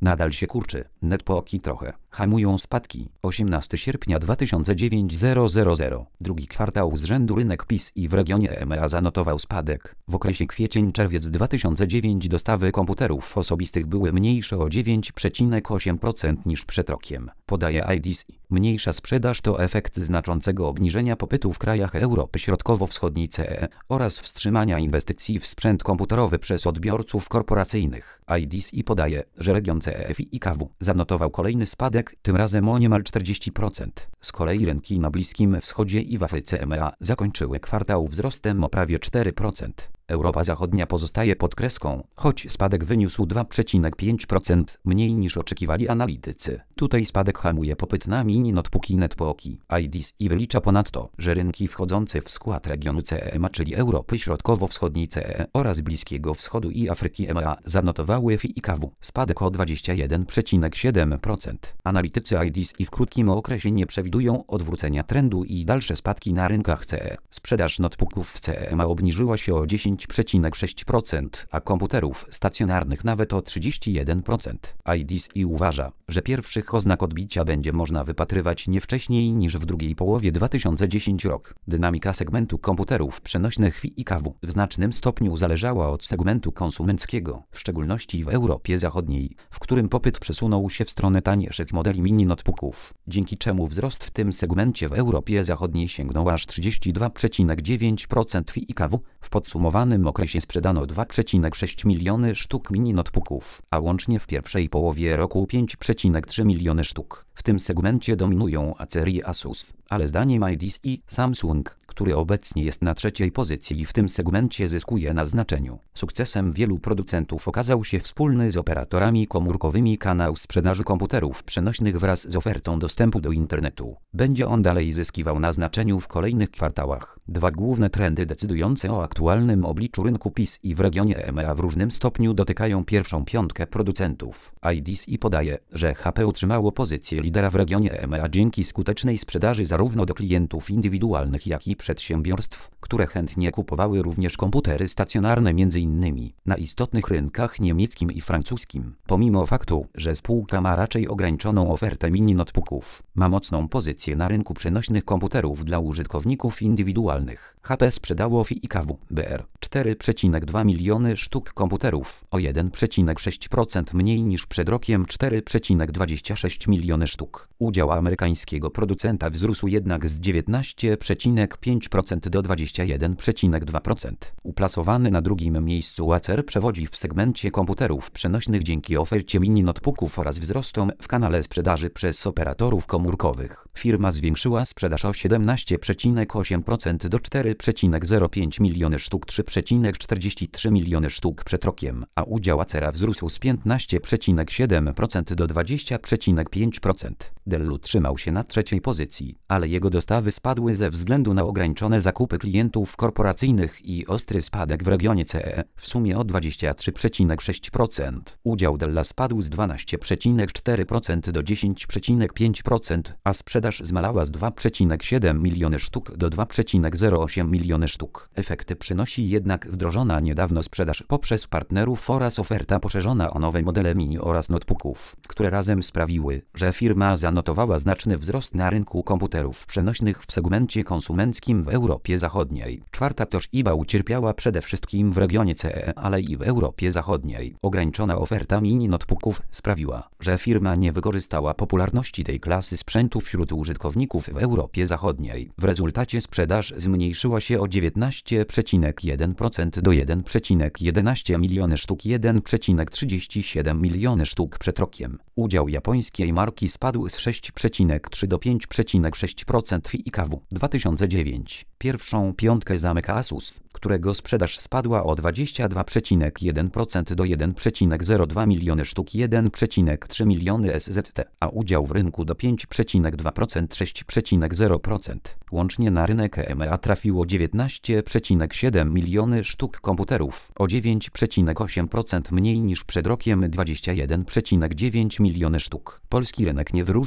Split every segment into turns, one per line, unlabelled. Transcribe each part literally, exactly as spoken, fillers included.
nadal się kurczy. Netpooki trochę hamują spadki. osiemnastego sierpnia dwa tysiące dziewiątego. Drugi kwartał z rzędu rynek P I S i w regionie E M E A zanotował spadek. W okresie kwiecień-czerwiec dwa tysiące dziewiąty dostawy komputerów osobistych były mniejsze o dziewięć przecinek osiem procent niż przed rokiem. Podaje I D C. Mniejsza sprzedaż to efekt znaczącego obniżenia popytu w krajach Europy Środkowo-Wschodniej C E oraz wstrzymania inwestycji w sprzęt komputerowy przez odbiorców korporacyjnych. I D C podaje, że region C E F I K W zanotował kolejny spadek, tym razem o niemal czterdzieści procent. Z kolei rynki na Bliskim Wschodzie i w Afryce E M E A zakończyły kwartał wzrostem o prawie cztery procent. Europa Zachodnia pozostaje pod kreską, choć spadek wyniósł dwa przecinek pięć procent, mniej niż oczekiwali analitycy. Tutaj spadek hamuje popyt na mini notebooki i netbooki. I D C wylicza ponadto, że rynki wchodzące w skład regionu C E M A, czyli Europy Środkowo-Wschodniej C E oraz Bliskiego Wschodu i Afryki E M E A, zanotowały F I K W spadek o dwadzieścia jeden przecinek siedem procent. Analitycy I D C w krótkim okresie nie przewidują odwrócenia trendu i dalsze spadki na rynkach C E. Sprzedaż notebooków w C E M A obniżyła się o dziesięć przecinek sześć procent, a komputerów stacjonarnych nawet o trzydzieści jeden procent. I D C uważa, że pierwszych oznak odbicia będzie można wypatrywać nie wcześniej niż w drugiej połowie dwa tysiące dziesiątego roku. Dynamika segmentu komputerów przenośnych F I K W w znacznym stopniu zależała od segmentu konsumenckiego, w szczególności w Europie Zachodniej, w którym popyt przesunął się w stronę tańszych modeli mini notebooków, dzięki czemu wzrost w tym segmencie w Europie Zachodniej sięgnął aż trzydzieści dwa przecinek dziewięć procent F I K W. W podsumowanym okresie sprzedano dwa przecinek sześć miliony sztuk mini notebooków, a łącznie w pierwszej połowie roku pięć przecinek trzy miliony sztuk. W tym segmencie dominują Acer i Asus, ale zdaniem I D C Samsung, który obecnie jest na trzeciej pozycji w tym segmencie, zyskuje na znaczeniu. Sukcesem wielu producentów okazał się wspólny z operatorami komórkowymi kanał sprzedaży komputerów przenośnych wraz z ofertą dostępu do internetu. Będzie on dalej zyskiwał na znaczeniu w kolejnych kwartałach. Dwa główne trendy decydujące o aktualnym obliczu rynku P I S i w regionie E M E A w różnym stopniu dotykają pierwszą piątkę producentów. I D C podaje, że H P utrzymało pozycję lidera w regionie E M E A dzięki skutecznej sprzedaży zarówno do klientów indywidualnych, jak i przedsiębiorstw, które chętnie kupowały również komputery stacjonarne m.in. na istotnych rynkach niemieckim i francuskim. Pomimo faktu, że spółka ma raczej ograniczoną ofertę mini notebooków, ma mocną pozycję na rynku przenośnych komputerów dla użytkowników indywidualnych. H P sprzedało F I K W B R cztery przecinek dwa miliony sztuk komputerów, o jeden przecinek sześć procent mniej niż przed rokiem, cztery przecinek dwadzieścia sześć miliony sztuk. Udział amerykańskiego producenta wzrósł jednak z dziewiętnaście przecinek pięć procent do dwadzieścia jeden przecinek dwa procent. Uplasowany na drugim miejscu Acer przewodzi w segmencie komputerów przenośnych dzięki ofercie mini notebooków oraz wzrostom w kanale sprzedaży przez operatorów komórkowych. Firma zwiększyła sprzedaż o siedemnaście przecinek osiem procent do cztery przecinek zero pięć miliony sztuk, trzy przecinek czterdzieści trzy miliony sztuk przed rokiem, a udział Acera wzrósł z piętnaście przecinek siedem procent do dwadzieścia przecinek pięć procent. Dell utrzymał się na trzeciej pozycji, ale jego dostawy spadły ze względu na ograniczone zakupy klientów korporacyjnych i ostry spadek w regionie C E, w sumie o dwadzieścia trzy przecinek sześć procent. Udział Della spadł z dwanaście przecinek cztery procent do dziesięć przecinek pięć procent, a sprzedaż zmalała z dwa przecinek siedem miliony sztuk do dwa przecinek zero osiem miliony sztuk. Efekty przynosi jednak wdrożona niedawno sprzedaż poprzez partnerów oraz oferta poszerzona o nowe modele mini oraz notebooków, które razem sprawiły, że firma zanotowała znaczny wzrost na rynku komputerów przenośnych w segmencie konsumenckim w Europie Zachodniej. Czwarta Toshiba ucierpiała przede wszystkim w regionie C E, ale i w Europie Zachodniej. Ograniczona oferta mini notebooków sprawiła, że firma nie wykorzystała popularności tej klasy sprzętu wśród użytkowników w Europie Zachodniej. W rezultacie sprzedaż zmniejszyła się o dziewiętnaście przecinek jeden procent do jeden przecinek jedenaście miliony sztuk, jeden przecinek trzydzieści siedem miliony sztuk przed rokiem. Udział japońskiej marki spadł z sześć przecinek trzy do pięć przecinek sześć procent w I K W dwa tysiące dziewiąty. Pierwszą piątkę zamyka Asus, którego sprzedaż spadła o dwadzieścia dwa przecinek jeden procent do jeden przecinek zero dwa miliony sztuk, jeden przecinek trzy miliony S Z T, a udział w rynku do pięć przecinek dwa procent, sześć przecinek zero procent. Łącznie na rynek E M E A trafiło dziewiętnaście przecinek siedem miliony sztuk komputerów, o dziewięć przecinek osiem procent mniej niż przed rokiem, dwadzieścia jeden przecinek dziewięć miliony sztuk. Polski rynek nie wyróżnia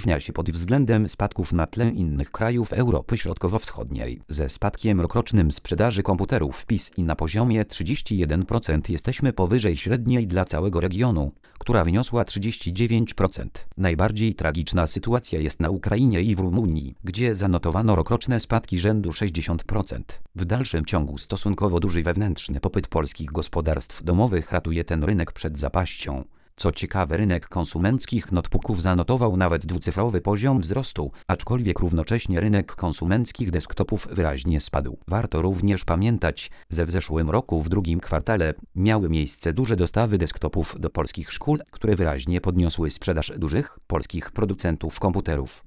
wyróżnia się pod względem spadków na tle innych krajów Europy Środkowo-Wschodniej. Ze spadkiem rokrocznym sprzedaży komputerów P I S I na poziomie trzydzieści jeden procent jesteśmy powyżej średniej dla całego regionu, która wyniosła trzydzieści dziewięć procent. Najbardziej tragiczna sytuacja jest na Ukrainie i w Rumunii, gdzie zanotowano rokroczne spadki rzędu sześćdziesiąt procent. W dalszym ciągu stosunkowo duży wewnętrzny popyt polskich gospodarstw domowych ratuje ten rynek przed zapaścią. Co ciekawe, rynek konsumenckich notebooków zanotował nawet dwucyfrowy poziom wzrostu, aczkolwiek równocześnie rynek konsumenckich desktopów wyraźnie spadł. Warto również pamiętać, że w zeszłym roku w drugim kwartale miały miejsce duże dostawy desktopów do polskich szkół, które wyraźnie podniosły sprzedaż dużych polskich producentów komputerów.